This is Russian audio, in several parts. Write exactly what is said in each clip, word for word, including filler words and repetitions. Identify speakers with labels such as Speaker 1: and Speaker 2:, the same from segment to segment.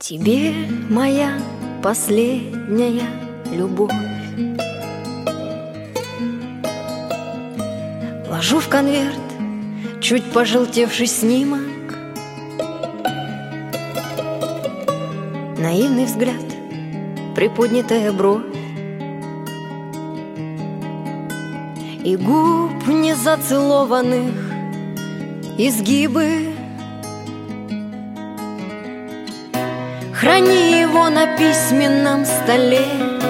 Speaker 1: Тебе моя последняя любовь ложу в конверт чуть пожелтевший снимок, наивный взгляд, приподнятая бровь и губ незацелованных изгибы. Храни его на письменном столе,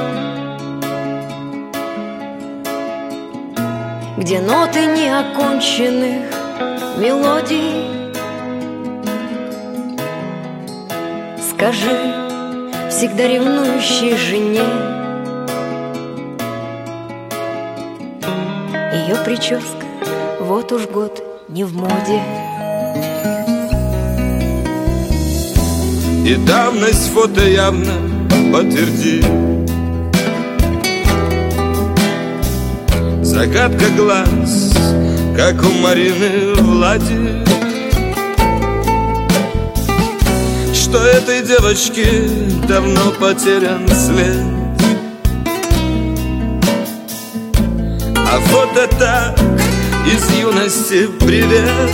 Speaker 1: где ноты неоконченных мелодий. Скажи всегда ревнующей жене, ее прическа вот уж год не в моде.
Speaker 2: И давность фото явно подтвердит. Загадка глаз, как у Марины Влади, что этой девочке давно потерян след. А фото так из юности привет.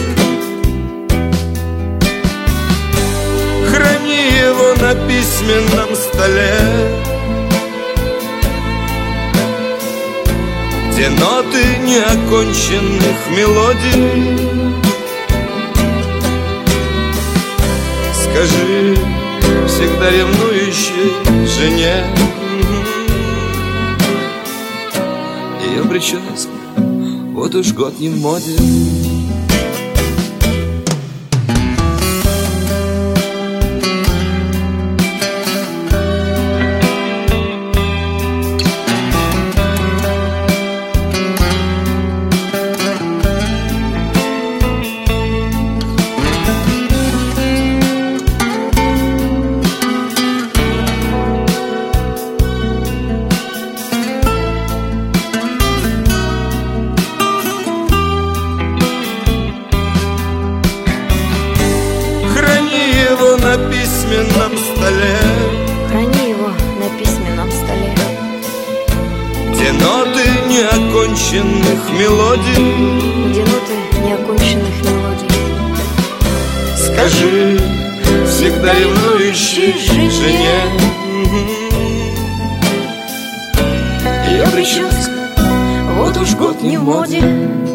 Speaker 2: Храни его на письменном столе, где ноты неоконченных мелодий. Скажи всегда ревнующей жене, ее прическа вот уж год не в моде. На письменном столе,
Speaker 1: храни его на письменном столе,
Speaker 2: где ноты неоконченных мелодий,
Speaker 1: где ноты неоконченных мелодий.
Speaker 2: Скажи всегда ревнующей жене,
Speaker 1: ее прическа вот уж год не в моде.